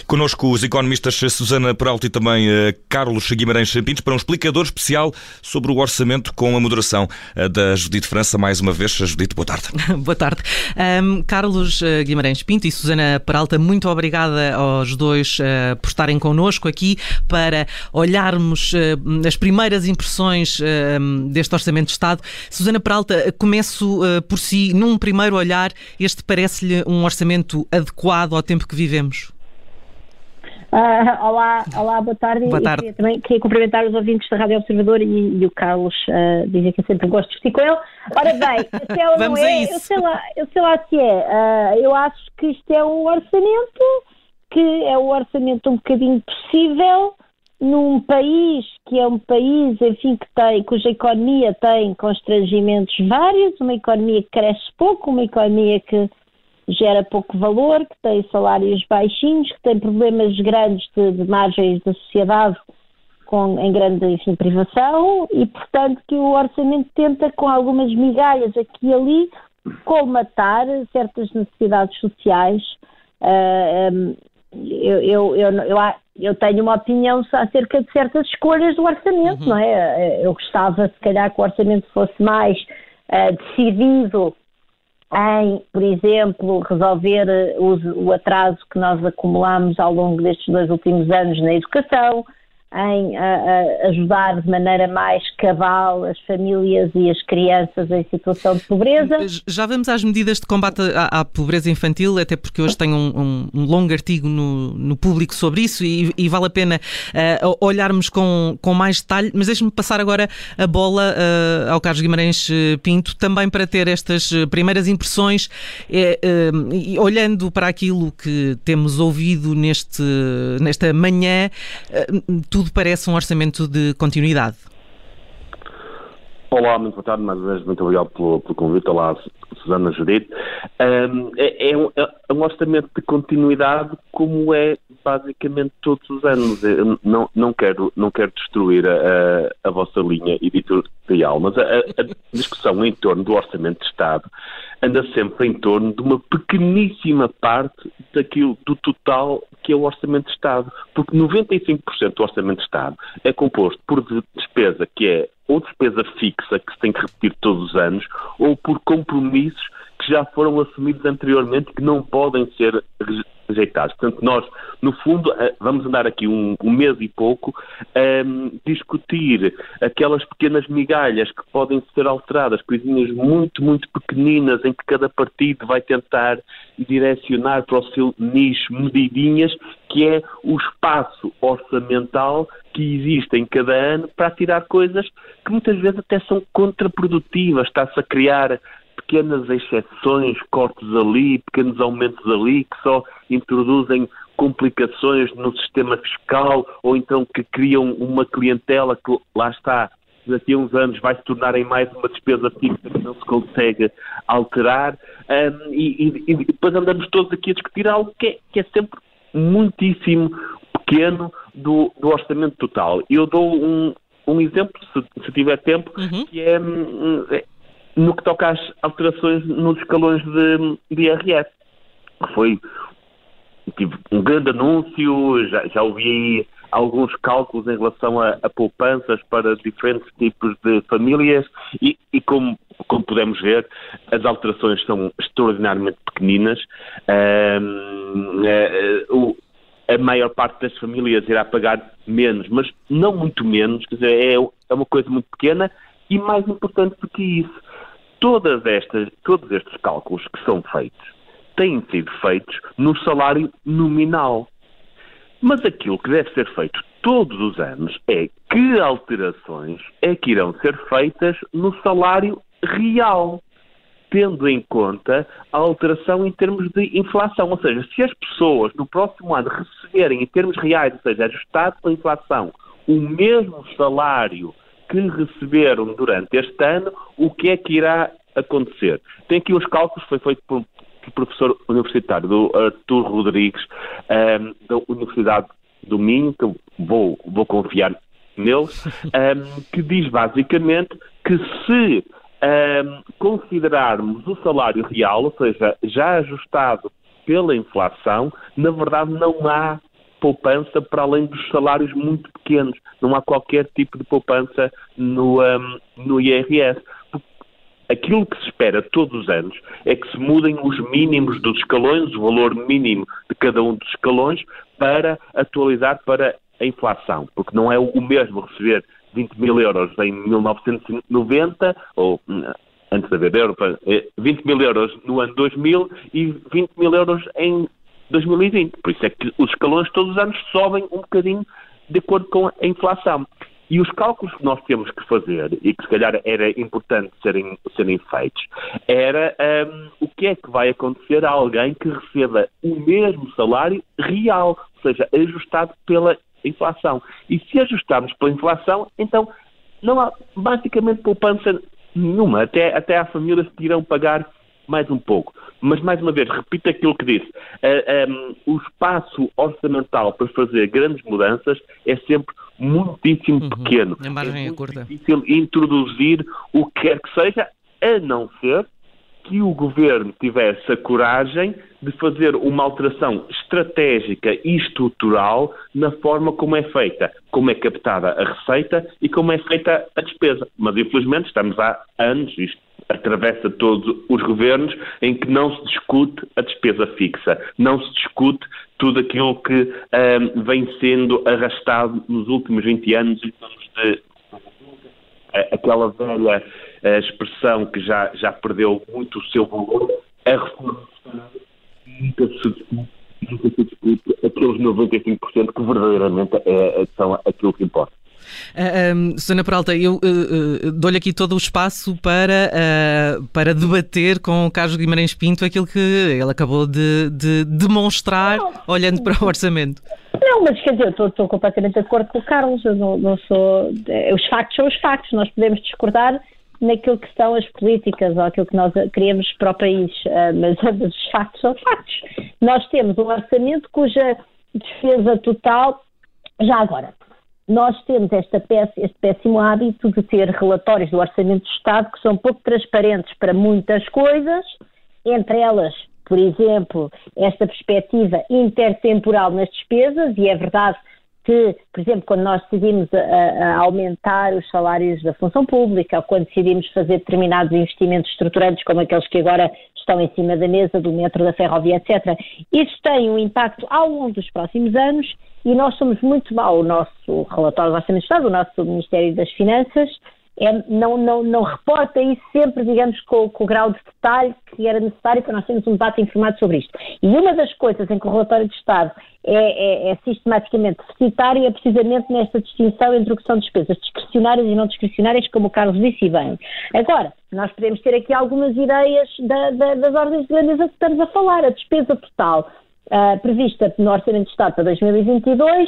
Connosco os economistas Susana Peralta e também Carlos Guimarães Pinto para um explicador especial sobre o orçamento com a moderação da Judite França. Mais uma vez, Judite, boa tarde. Boa tarde. Carlos Guimarães Pinto e Susana Peralta, muito obrigada aos dois por estarem connosco aqui para olharmos as primeiras impressões deste Orçamento de Estado. Susana Peralta, começo por si. Num primeiro olhar, este parece-lhe um orçamento adequado ao tempo que vivemos? Olá, boa tarde. Boa tarde. Queria cumprimentar os ouvintes da Rádio Observador e o Carlos, dizer que eu sempre gosto de vestir com ele. Ora bem, se ela não é, eu sei lá se é. Eu acho que isto é um orçamento que é um orçamento um bocadinho possível num país que é um país, enfim, cuja economia tem constrangimentos vários, uma economia que cresce pouco, uma economia que gera pouco valor, que tem salários baixinhos, que tem problemas grandes de margens da sociedade em grande, enfim, privação e, portanto, que o orçamento tenta, com algumas migalhas aqui e ali, colmatar certas necessidades sociais. Eu tenho uma opinião acerca de certas escolhas do orçamento, não é? Eu gostava, se calhar, que o orçamento fosse mais decidido em, por exemplo, resolver o atraso que nós acumulamos ao longo destes 2 últimos anos na educação, em ajudar de maneira mais cabal as famílias e as crianças em situação de pobreza. Já vamos às medidas de combate à pobreza infantil, até porque hoje tenho um longo artigo no Público sobre isso e vale a pena olharmos com mais detalhe, mas deixe-me passar agora a bola ao Carlos Guimarães Pinto, também para ter estas primeiras impressões, olhando para aquilo que temos ouvido nesta manhã, tudo parece um orçamento de continuidade. Olá, muito boa tarde, mais uma vez, muito obrigado pelo convite. Olá, Susana, Judite. É um orçamento de continuidade, como é basicamente todos os anos. Eu não quero destruir a vossa linha editorial, mas a discussão em torno do Orçamento de Estado anda sempre em torno de uma pequeníssima parte do total que é o Orçamento de Estado, porque 95% do Orçamento de Estado é composto por despesa que é ou despesa fixa, que se tem que repetir todos os anos, ou por compromissos que já foram assumidos anteriormente e que não podem ser rejeitados. Portanto, nós, no fundo, vamos andar aqui um mês e pouco a discutir aquelas pequenas migalhas que podem ser alteradas, coisinhas muito, muito pequeninas em que cada partido vai tentar direcionar para o seu nicho medidinhas, que é o espaço orçamental que existe em cada ano para tirar coisas que muitas vezes até são contraprodutivas. Está-se a criar pequenas exceções, cortes ali, pequenos aumentos ali, que só introduzem complicações no sistema fiscal ou então que criam uma clientela que, lá está, daqui a uns anos vai se tornar em mais uma despesa fixa que não se consegue alterar, e depois andamos todos aqui a discutir algo que é sempre muitíssimo pequeno do orçamento total. Eu dou um exemplo, se tiver tempo, que é no que toca às alterações nos escalões de IRS. Tive um grande anúncio, já ouvi aí alguns cálculos em relação a poupanças para diferentes tipos de famílias e como podemos ver, as alterações são extraordinariamente pequeninas. A maior parte das famílias irá pagar menos, mas não muito menos, quer dizer, é uma coisa muito pequena e mais importante do que isso. Todos estes cálculos que são feitos têm sido feitos no salário nominal. Mas aquilo que deve ser feito todos os anos é que alterações é que irão ser feitas no salário real, tendo em conta a alteração em termos de inflação. Ou seja, se as pessoas no próximo ano receberem em termos reais, ou seja, ajustado pela inflação, o mesmo salário que receberam durante este ano, o que é que irá acontecer? Tem aqui os cálculos, foi feito por professor universitário, do Artur Rodrigues, da Universidade do Minho, que eu vou confiar neles, que diz basicamente que se considerarmos o salário real, ou seja, já ajustado pela inflação, na verdade não há poupança para além dos salários muito pequenos. Não há qualquer tipo de poupança no IRS. Aquilo que se espera todos os anos é que se mudem os mínimos dos escalões, o valor mínimo de cada um dos escalões, para atualizar para a inflação. Porque não é o mesmo receber 20 mil euros em 1990, ou antes de haver euro, 20 mil euros no ano 2000 e 20 mil euros em 2020. Por isso é que os escalões todos os anos sobem um bocadinho de acordo com a inflação. E os cálculos que nós temos que fazer, e que se calhar era importante serem feitos, era o que é que vai acontecer a alguém que receba o mesmo salário real, ou seja, ajustado pela inflação. E se ajustarmos pela inflação, então não há basicamente poupança nenhuma. Até há famílias que irão pagar mais um pouco. Mas, mais uma vez, repito aquilo que disse. O espaço orçamental para fazer grandes mudanças é sempre muitíssimo pequeno. A margem é curta. difícil introduzir o que quer que seja, a não ser que o Governo tivesse a coragem de fazer uma alteração estratégica e estrutural na forma como é feita, como é captada a receita e como é feita a despesa. Mas, infelizmente, estamos há anos, isto atravessa todos os governos, em que não se discute a despesa fixa, não se discute tudo aquilo que vem sendo arrastado nos últimos 20 anos em termos de aquela velha expressão que já perdeu muito o seu valor, a reforma fiscal. Nunca se discute aqueles 95% que verdadeiramente são aquilo que importa. Susana Peralta, eu dou-lhe aqui todo o espaço para debater com o Carlos Guimarães Pinto aquilo que ele acabou de demonstrar olhando para o orçamento. Não, mas quer dizer, eu estou completamente de acordo com o Carlos, eu não sou... Os factos são os factos, nós podemos discordar naquilo que são as políticas ou aquilo que nós queremos para o país, mas os factos são factos. Nós temos um orçamento cuja despesa total, já agora, nós temos este péssimo hábito de ter relatórios do Orçamento do Estado que são pouco transparentes para muitas coisas, entre elas, por exemplo, esta perspectiva intertemporal nas despesas, e é verdade que, por exemplo, quando nós decidimos a aumentar os salários da função pública, ou quando decidimos fazer determinados investimentos estruturantes, como aqueles que agora estão em cima da mesa, do metro, da ferrovia, etc., isso tem um impacto ao longo dos próximos anos, e nós somos muito mal, o nosso relatório do Orçamento do Estado, o nosso Ministério das Finanças, não reporta isso sempre, digamos, com o grau de detalhe que era necessário para nós termos um debate informado sobre isto. E uma das coisas em que o relatório de Estado é sistematicamente deficitário é precisamente nesta distinção entre o que são despesas discricionárias e não discricionárias, como o Carlos disse bem. Agora, nós podemos ter aqui algumas ideias das ordens de grandeza que estamos a falar. A despesa total prevista no Orçamento de Estado para 2022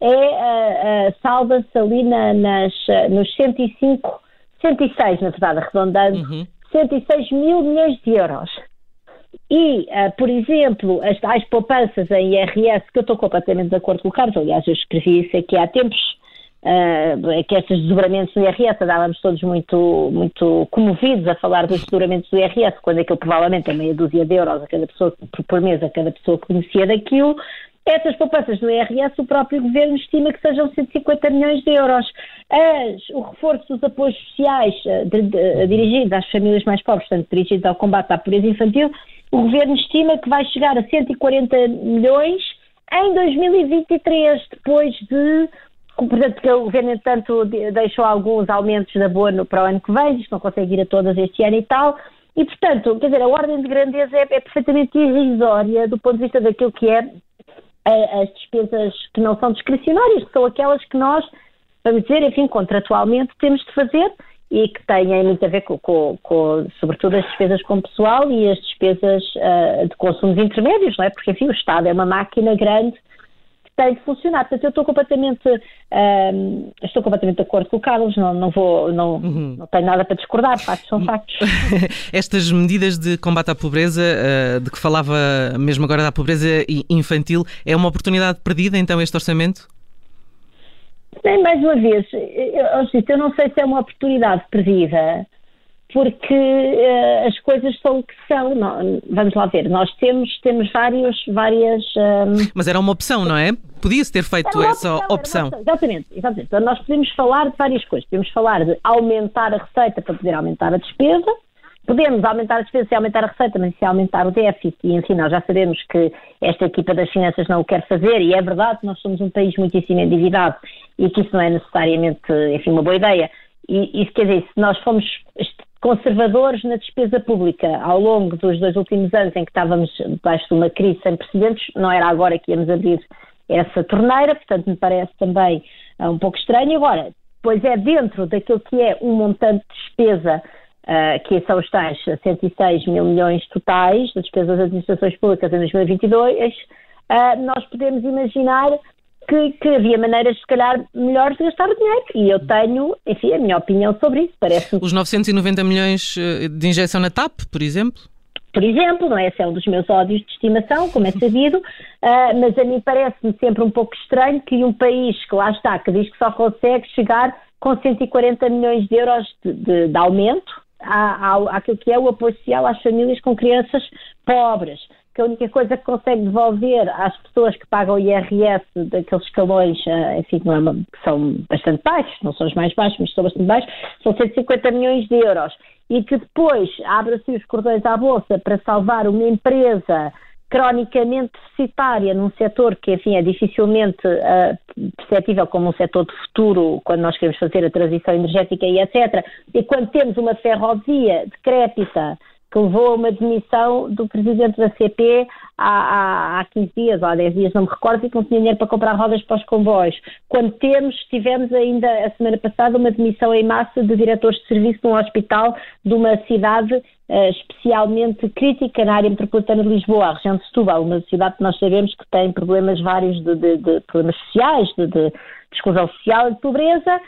salva-se ali nos 106, na verdade, arredondando, 106 mil milhões de euros. E, por exemplo, as tais poupanças em IRS, que eu estou completamente de acordo com o Carlos, aliás, eu escrevi isso aqui há tempos, que estes desdobramentos do IRS, andávamos todos muito comovidos a falar dos desdobramentos do IRS, quando aquilo provavelmente é meia dúzia de euros a cada pessoa, por mês a cada pessoa que conhecia daquilo. Essas poupanças do IRS, o próprio Governo estima que sejam 150 milhões de euros. O reforço dos apoios sociais dirigidos às famílias mais pobres, portanto, dirigidos ao combate à pobreza infantil, o Governo estima que vai chegar a 140 milhões em 2023, depois de... Portanto, que o Governo, entanto, deixou alguns aumentos de abono para o ano que vem, diz que não consegue ir a todas este ano e tal. E, portanto, quer dizer, a ordem de grandeza é perfeitamente irrisória do ponto de vista daquilo que é as despesas que não são discricionárias, que são aquelas que nós, vamos dizer, enfim, contratualmente temos de fazer e que têm muito a ver com sobretudo, as despesas com pessoal e as despesas de consumos intermédios, não é? Porque, enfim, o Estado é uma máquina grande que tem de funcionar. Portanto, eu estou completamente de acordo com o Carlos, não tenho nada para discordar, factos são factos. Estas medidas de combate à pobreza, de que falava mesmo agora da pobreza infantil, é uma oportunidade perdida, então, este orçamento? Mais uma vez, eu não sei se é uma oportunidade perdida, porque as coisas são o que são. Não, vamos lá ver, nós temos várias... Mas era uma opção, não é? Podia-se ter feito essa opção. Exatamente. Então nós podemos falar de várias coisas. Podemos falar de aumentar a receita para poder aumentar a despesa. Podemos aumentar a despesa e aumentar a receita, mas se aumentar o déficit, e enfim, nós já sabemos que esta equipa das finanças não o quer fazer, e é verdade que nós somos um país muitíssimo endividado e que isso não é necessariamente, enfim, uma boa ideia. E isso quer dizer, se nós fomos conservadores na despesa pública ao longo dos 2 últimos anos em que estávamos debaixo de uma crise sem precedentes, não era agora que íamos abrir essa torneira, portanto me parece também um pouco estranho. Agora, pois é dentro daquilo que é um montante de despesa, que são os tais 106 mil milhões totais de despesas das administrações públicas em 2022, nós podemos imaginar que havia maneiras, se calhar, melhores de gastar o dinheiro. E eu tenho, enfim, a minha opinião sobre isso. Parece-me... Os 990 milhões de injeção na TAP, por exemplo? Por exemplo, não é? Esse é um dos meus ódios de estimação, como é sabido, mas a mim parece-me sempre um pouco estranho que um país que lá está, que diz que só consegue chegar com 140 milhões de euros de aumento àquilo que é o apoio social às famílias com crianças pobres, que a única coisa que consegue devolver às pessoas que pagam o IRS daqueles escalões, enfim, que são bastante baixos, não são os mais baixos, mas são bastante baixos, são 150 milhões de euros, e que depois abre-se os cordões à bolsa para salvar uma empresa cronicamente deficitária num setor que, enfim, é dificilmente perceptível como um setor de futuro quando nós queremos fazer a transição energética e etc. E quando temos uma ferrovia decrépita que levou a uma demissão do presidente da CP há 15 dias, ou há 10 dias, não me recordo, e que não tinha dinheiro para comprar rodas para os comboios. Quando tivemos ainda a semana passada uma demissão em massa de diretores de serviço de um hospital de uma cidade especialmente crítica na área metropolitana de Lisboa, a região de Setúbal, uma cidade que nós sabemos que tem problemas vários de problemas sociais, de exclusão social e de pobreza.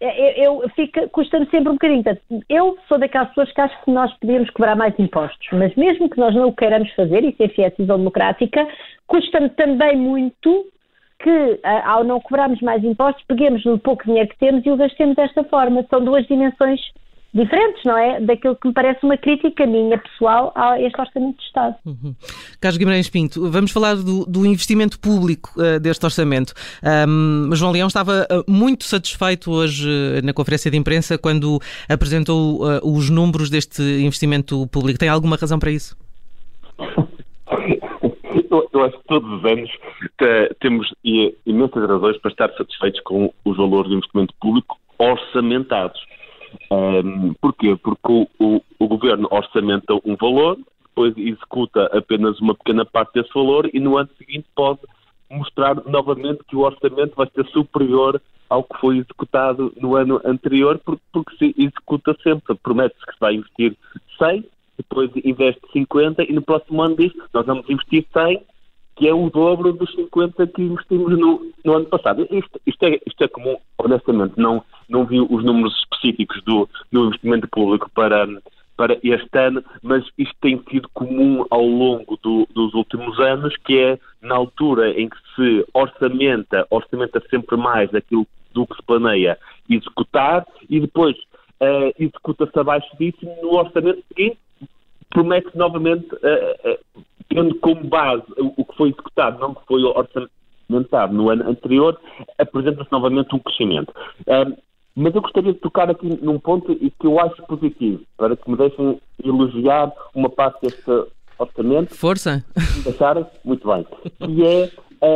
Custa-me sempre um bocadinho. Eu sou daquelas pessoas que acho que nós podíamos cobrar mais impostos, mas mesmo que nós não o queiramos fazer, e se é decisão democrática, custa-me também muito que, ao não cobrarmos mais impostos, peguemos no pouco dinheiro que temos e o gastemos desta forma. São duas dimensões diferentes, não é? Daquilo que me parece uma crítica minha pessoal a este Orçamento de Estado. Carlos Guimarães Pinto, vamos falar do investimento público deste orçamento. João Leão estava muito satisfeito hoje na conferência de imprensa quando apresentou os números deste investimento público. Tem alguma razão para isso? Eu acho que todos os anos temos imensas razões para estar satisfeitos com os valores de investimento público orçamentados. Porquê? Porque o Governo orçamenta um valor, depois executa apenas uma pequena parte desse valor e no ano seguinte pode mostrar novamente que o orçamento vai ser superior ao que foi executado no ano anterior, porque se executa sempre. Promete-se que se vai investir 100, depois investe 50 e no próximo ano diz nós vamos investir 100, que é o dobro dos 50 que investimos no ano passado. Isto é comum, honestamente, não vi os números específicos do investimento público para este ano, mas isto tem sido comum ao longo dos últimos anos, que é na altura em que se orçamenta sempre mais aquilo do que se planeia executar e depois executa-se abaixo disso e no orçamento seguinte promete novamente, tendo como base o que foi executado, não o que foi orçamentado no ano anterior, apresenta-se novamente um crescimento. Mas eu gostaria de tocar aqui num ponto que eu acho positivo, para que me deixem elogiar uma parte deste orçamento. Força! Me deixarem? Muito bem. Que é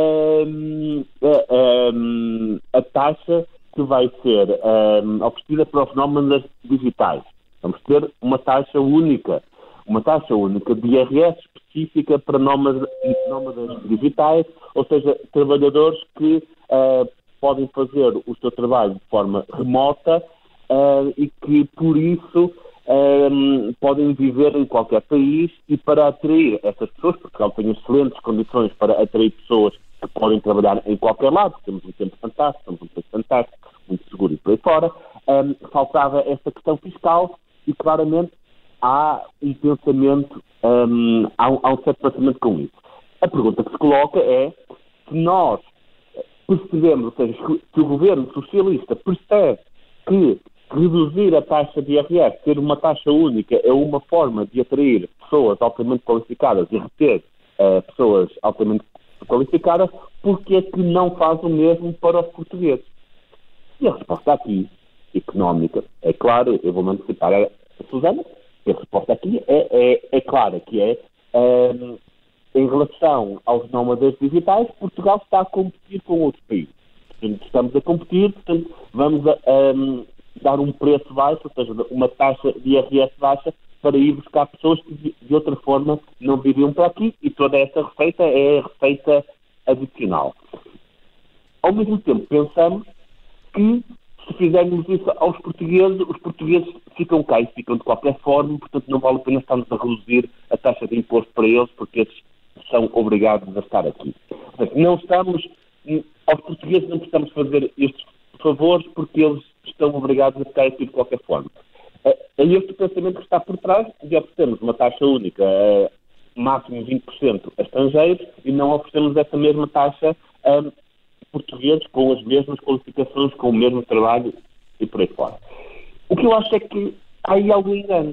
a taxa que vai ser oferecida para os nómadas digitais. Vamos ter uma taxa única de IRS específica para nómadas digitais, ou seja, trabalhadores que podem fazer o seu trabalho de forma remota e que, por isso, podem viver em qualquer país e para atrair essas pessoas, porque ela tem excelentes condições para atrair pessoas que podem trabalhar em qualquer lado, temos um tempo fantástico, temos um preço fantástico, muito seguro e por aí fora, faltava essa questão fiscal e, claramente, há um pensamento, há um certo pensamento com isso. A pergunta que se coloca é se nós percebemos, ou seja, se o governo socialista percebe que reduzir a taxa de IRS, ter uma taxa única, é uma forma de atrair pessoas altamente qualificadas e reter pessoas altamente qualificadas, porque é que não faz o mesmo para os portugueses? E a resposta aqui, económica, é claro, eu vou antecipar a Susana, a resposta aqui é clara, que é em relação aos nómadas digitais, Portugal está a competir com outros países. Portanto, estamos a competir, portanto, vamos dar um preço baixo, ou seja, uma taxa de IRS baixa, para ir buscar pessoas que de outra forma não viriam para aqui, e toda essa receita é a receita adicional. Ao mesmo tempo, pensamos que se fizermos isso aos portugueses, os portugueses ficam cá e ficam de qualquer forma, portanto não vale a pena estarmos a reduzir a taxa de imposto para eles, porque eles são obrigados a estar aqui. Portanto, não estamos, aos portugueses não precisamos fazer estes favores, porque eles estão obrigados a ficar aqui de qualquer forma. É este o pensamento que está por trás de oferecermos uma taxa única, máximo 20% a estrangeiros, e não oferecemos essa mesma taxa a portugueses com as mesmas qualificações, com o mesmo trabalho e por aí fora. O que eu acho é que há aí algum engano.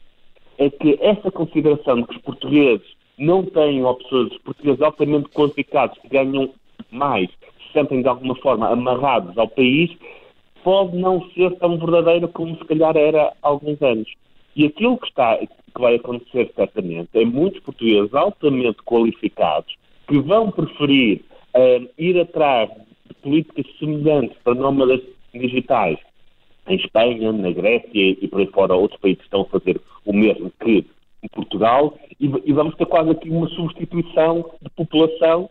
É que essa consideração de que os portugueses não têm opções, os portugueses altamente qualificados que ganham mais, se sentem de alguma forma amarrados ao país, pode não ser tão verdadeira como se calhar era há alguns anos. E aquilo que vai acontecer certamente é muitos portugueses altamente qualificados que vão preferir ir atrás de políticas semelhantes para nómadas digitais em Espanha, na Grécia e por aí fora outros países que estão a fazer o mesmo que em Portugal, e vamos ter quase aqui uma substituição de população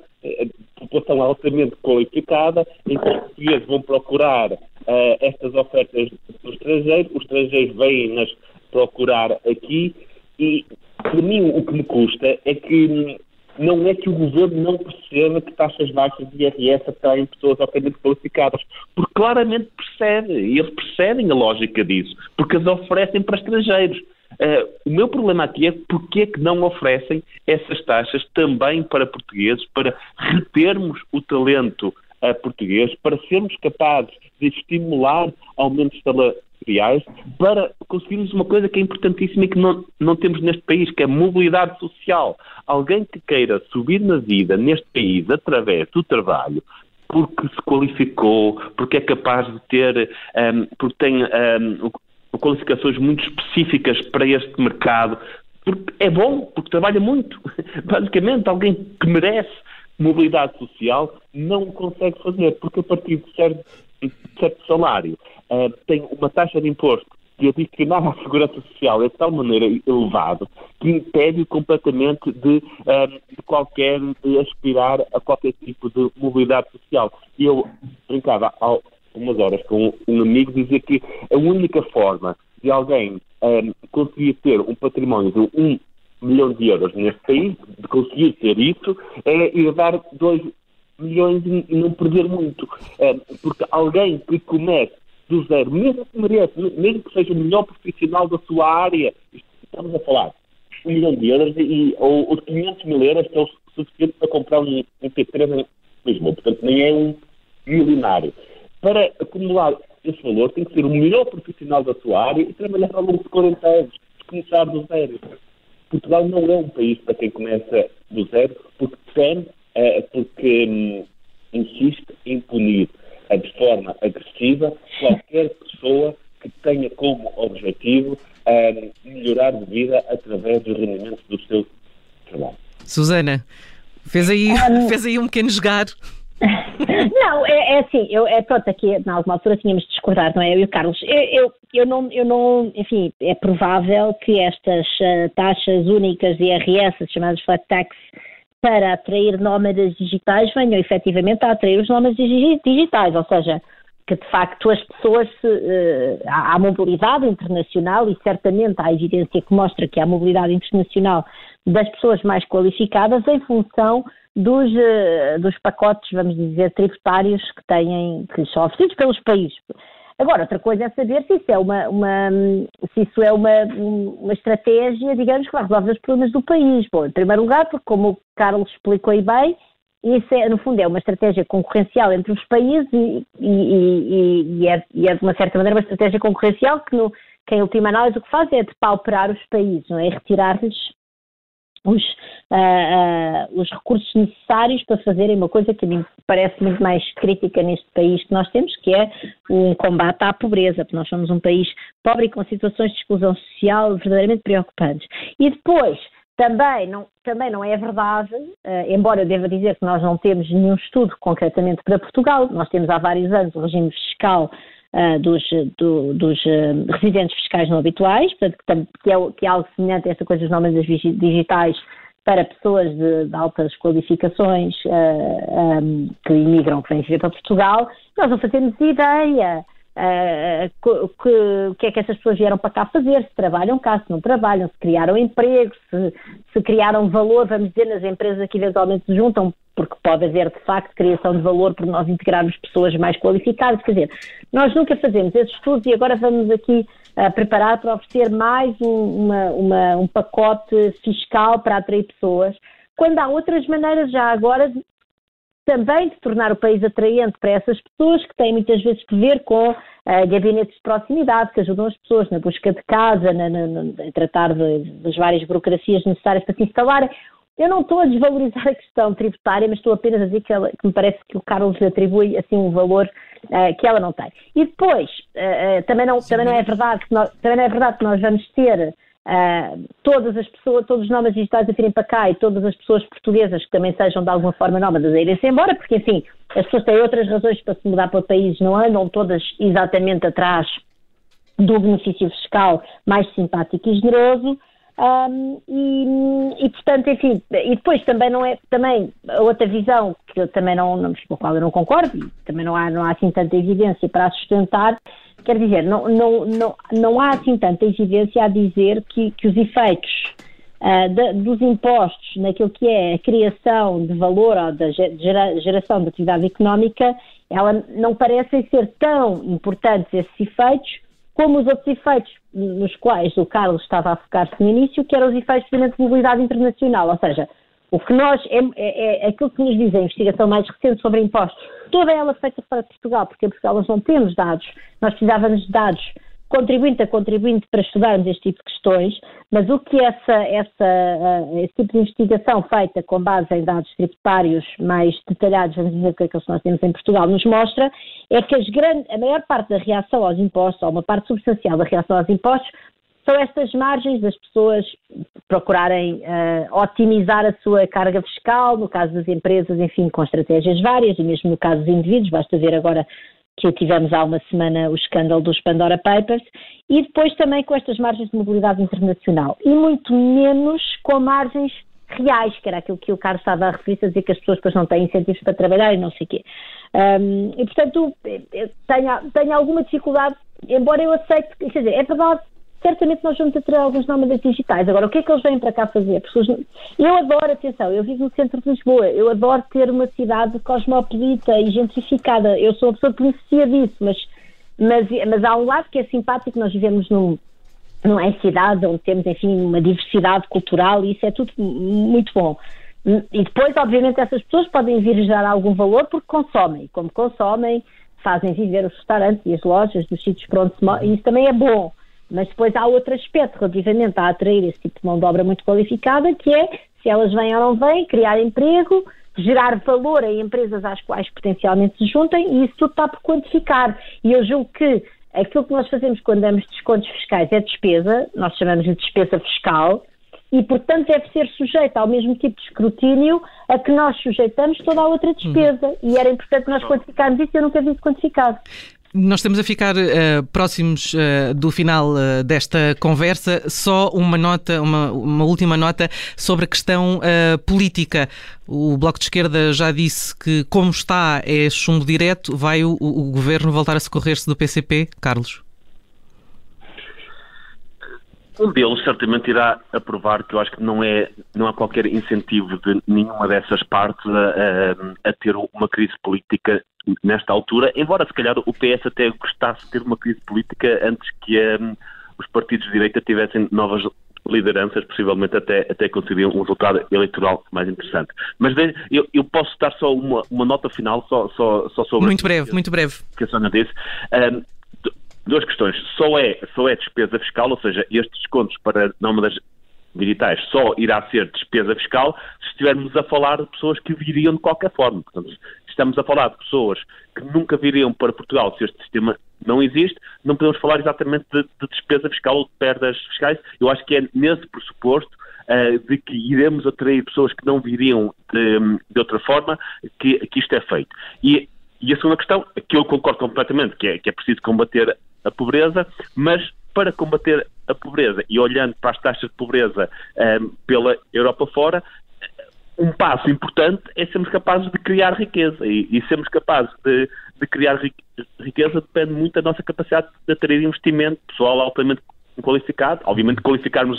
altamente qualificada, em que os portugueses vão procurar estas ofertas do estrangeiro, os estrangeiros vêm-nas procurar aqui, e para mim o que me custa é que não é que o governo não perceba que taxas baixas de IRS atraem pessoas altamente qualificadas, porque claramente percebe, e eles percebem a lógica disso, porque as oferecem para estrangeiros. O meu problema aqui é porque é que não oferecem essas taxas também para portugueses, para retermos o talento português, para sermos capazes de estimular aumentos salariais, para conseguirmos uma coisa que é importantíssima e que não temos neste país, que é mobilidade social. Alguém que queira subir na vida neste país através do trabalho, porque se qualificou, porque é capaz de ter, porque tem qualificações muito específicas para este mercado, porque é bom, porque trabalha muito. Basicamente, alguém que merece mobilidade social não o consegue fazer, porque a partir de certo salário tem uma taxa de imposto que adicionar à segurança social é de tal maneira elevado que impede completamente de qualquer aspirar a qualquer tipo de mobilidade social. E eu brincava há umas horas com um amigo, dizia que a única forma de alguém conseguir ter um património de 1 milhão de euros neste país, de conseguir ter isso, é ir dar 2 milhões e não perder muito. Porque alguém que comece do zero, mesmo que mereça, mesmo que seja o melhor profissional da sua área, estamos a falar 1 milhão de euros ou os 500 mil euros que é o suficiente para comprar um T3 em Lisboa. Portanto, nem é um milionário. Para acumular esse valor, tem que ser o melhor profissional da sua área e trabalhar ao longo de 40 anos, começar do zero. Portugal não é um país para quem começa do zero, porque insiste em punir de forma agressiva qualquer pessoa que tenha como objetivo melhorar de vida através dos rendimentos do seu trabalho. Susana, fez aí um pequeno jogar. Não, é assim, pronto, aqui na alguma altura tínhamos de discordar, não é? Eu e o Carlos, eu não, enfim, é provável que estas taxas únicas de IRS, chamadas flat tax, para atrair nómadas digitais, venham efetivamente a atrair os nómadas digitais, ou seja, que de facto as pessoas, há mobilidade internacional e certamente há evidência que mostra que há mobilidade internacional das pessoas mais qualificadas em função dos pacotes, vamos dizer, tributários que são oferecidos pelos países. Agora, outra coisa é saber se isso é uma estratégia, digamos, que vai resolver os problemas do país. Bom, em primeiro lugar, porque como o Carlos explicou aí bem, isso no fundo, é uma estratégia concorrencial entre os países e é de uma certa maneira uma estratégia concorrencial que em última análise o que faz é depauperar os países, não é? Retirar-lhes os recursos necessários para fazerem uma coisa que a mim parece muito mais crítica neste país que nós temos, que é um combate à pobreza, porque nós somos um país pobre e com situações de exclusão social verdadeiramente preocupantes. E depois, também não é verdade, embora eu deva dizer que nós não temos nenhum estudo concretamente para Portugal, nós temos há vários anos o regime fiscal dos residentes fiscais não habituais, portanto, que é algo semelhante a essa coisa dos nómadas digitais para pessoas de altas qualificações que imigram, que vêm viver para Portugal. Nós não fazemos ideia o que é que essas pessoas vieram para cá fazer, se trabalham cá, se não trabalham, se criaram emprego, se criaram valor, vamos dizer, nas empresas que eventualmente se juntam, porque pode haver, de facto, criação de valor por nós integrarmos pessoas mais qualificadas. Quer dizer, nós nunca fazemos esses estudos e agora vamos aqui preparar para oferecer mais um pacote fiscal para atrair pessoas, quando há outras maneiras já agora também de tornar o país atraente para essas pessoas, que têm muitas vezes que ver com gabinetes de proximidade, que ajudam as pessoas na busca de casa, a tratar das várias burocracias necessárias para se instalarem. Eu não estou a desvalorizar a questão tributária, mas estou apenas a dizer que me parece que o Carlos atribui assim um valor que ela não tem. E depois, também não é verdade que nós vamos ter todas as pessoas, todos os nómadas digitais a virem para cá e todas as pessoas portuguesas que também sejam de alguma forma nómadas a irem-se embora, porque enfim, as pessoas têm outras razões para se mudar para o país, não andam todas exatamente atrás do benefício fiscal mais simpático e generoso. E portanto, enfim, e depois também não é, também a outra visão que eu também com a qual eu não concordo, e também não há assim tanta evidência para a sustentar, quer dizer, não há assim tanta evidência a dizer que os efeitos dos impostos naquilo que é a criação de valor ou da geração de atividade económica, ela não parecem ser tão importantes esses efeitos como os outros efeitos nos quais o Carlos estava a focar-se no início, que eram os efeitos de mobilidade internacional, ou seja, o que nós, é aquilo que nos diz a investigação mais recente sobre impostos, toda ela feita para Portugal, porque em Portugal nós não temos dados, nós precisávamos de dados contribuinte a contribuinte para estudarmos este tipo de questões, mas o que esse tipo de investigação feita com base em dados tributários mais detalhados, vamos dizer, que é que nós temos em Portugal, nos mostra é que a maior parte da reação aos impostos, ou uma parte substancial da reação aos impostos, são estas margens das pessoas procurarem otimizar a sua carga fiscal, no caso das empresas, enfim, com estratégias várias, e mesmo no caso dos indivíduos, basta ver agora que tivemos há uma semana o escândalo dos Pandora Papers, e depois também com estas margens de mobilidade internacional, e muito menos com margens reais, que era aquilo que o Carlos estava a referir, a dizer que as pessoas depois não têm incentivos para trabalhar e não sei o quê. E portanto, tenho alguma dificuldade, embora eu aceite, quer dizer, é verdade, certamente nós vamos ter alguns nómadas digitais. Agora, o que é que eles vêm para cá fazer? Eu adoro, atenção, eu vivo no centro de Lisboa, eu adoro ter uma cidade cosmopolita e gentrificada, eu sou uma pessoa que beneficia disso, mas há um lado que é simpático, nós vivemos numa cidade onde temos, enfim, uma diversidade cultural e isso é tudo muito bom. E depois, obviamente, essas pessoas podem vir gerar algum valor porque consomem, como consomem, fazem viver os restaurantes e as lojas dos sítios para onde se mora, e isso também é bom. Mas depois há outro aspecto relativamente a atrair esse tipo de mão de obra muito qualificada, que é, se elas vêm ou não vêm, criar emprego, gerar valor em empresas às quais potencialmente se juntem, e isso tudo está por quantificar. E eu julgo que aquilo que nós fazemos quando damos descontos fiscais é despesa, nós chamamos de despesa fiscal, e portanto deve ser sujeita ao mesmo tipo de escrutínio a que nós sujeitamos toda a outra despesa. E era importante nós quantificarmos isso, eu nunca vi isso quantificado. Nós estamos a ficar próximos do final desta conversa. Só uma nota, uma última nota sobre a questão política. O Bloco de Esquerda já disse que, como está, é chumbo direto. Vai o Governo voltar a socorrer-se do PCP? Carlos? Um deles certamente irá aprovar, que eu acho que não há qualquer incentivo de nenhuma dessas partes a ter uma crise política nesta altura, embora se calhar o PS até gostasse de ter uma crise política antes que os partidos de direita tivessem novas lideranças, possivelmente até conseguiriam um resultado eleitoral mais interessante. Mas eu posso dar só uma nota final só sobre... Muito breve. Que a Susana disse. Duas questões. Só é despesa fiscal, ou seja, estes descontos para nómadas digitais só irá ser despesa fiscal se estivermos a falar de pessoas que viriam de qualquer forma. Portanto, se estamos a falar de pessoas que nunca viriam para Portugal se este sistema não existe, não podemos falar exatamente de despesa fiscal ou de perdas fiscais. Eu acho que é nesse pressuposto de que iremos atrair pessoas que não viriam de outra forma que isto é feito. E a segunda questão, que eu concordo completamente, que é preciso combater a pobreza, mas para combater a pobreza e olhando para as taxas de pobreza pela Europa fora, um passo importante é sermos capazes de criar riqueza e sermos capazes de criar riqueza depende muito da nossa capacidade de atrair investimento pessoal altamente qualificado, obviamente qualificarmos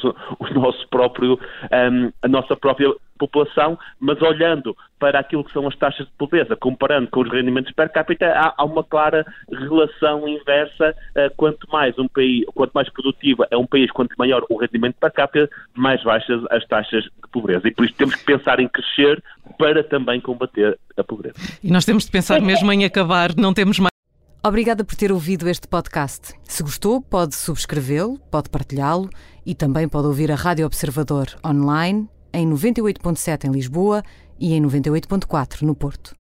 a nossa própria população, mas olhando para aquilo que são as taxas de pobreza, comparando com os rendimentos per capita, há uma clara relação inversa. Quanto mais produtivo é um país, quanto maior o rendimento per capita, mais baixas as taxas de pobreza. E por isso temos que pensar em crescer para também combater a pobreza. E nós temos de pensar mesmo em acabar, não temos mais. Obrigada por ter ouvido este podcast. Se gostou, pode subscrevê-lo, pode partilhá-lo e também pode ouvir a Rádio Observador online em 98.7 em Lisboa e em 98.4 no Porto.